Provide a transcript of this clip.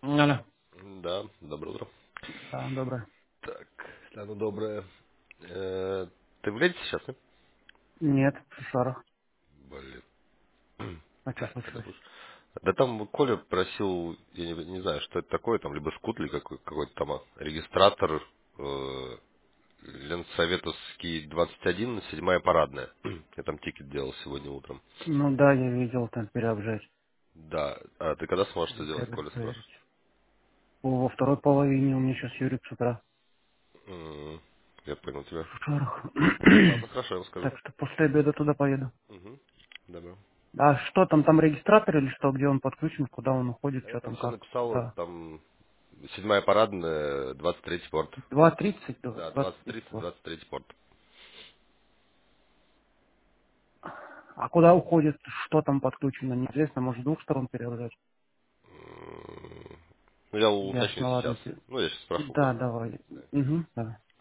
Алло. Да, доброе утро. Да, доброе. Так, оно доброе. Ты в Ленте сейчас, да? Нет, в Шарах. Блин. А что Когда случилось? будешь? Да там Коля просил, я не знаю, что это такое, там либо скут, либо какой-то там регистратор, Ленсоветовский 21, 7-я парадная. Я там тикет делал сегодня утром. Ну да, я видел там переобжать. Да, а ты когда сможешь это делать, Бегать Коля спрашивает? проверить. Во второй половине у меня сейчас Юрий с утра. М, Я понял тебя. В Шарах. Ладно, хорошо, я вам скажу. Так что после обеда туда поеду. Угу. Добро. А что там, там регистратор или что, где он подключен, куда он уходит, А я что там там, все как? написал, Да. там 7-я парадная, 23-й порт. 2:30 до Да, 20:30. 20-30, 23-й порт. А куда уходит, что там подключено, неизвестно, может с двух сторон переобжать. Ну, я уточню Ясно, сейчас. ладно. Ну, я сейчас спрошу, Да, Колю. давай. Угу, давай.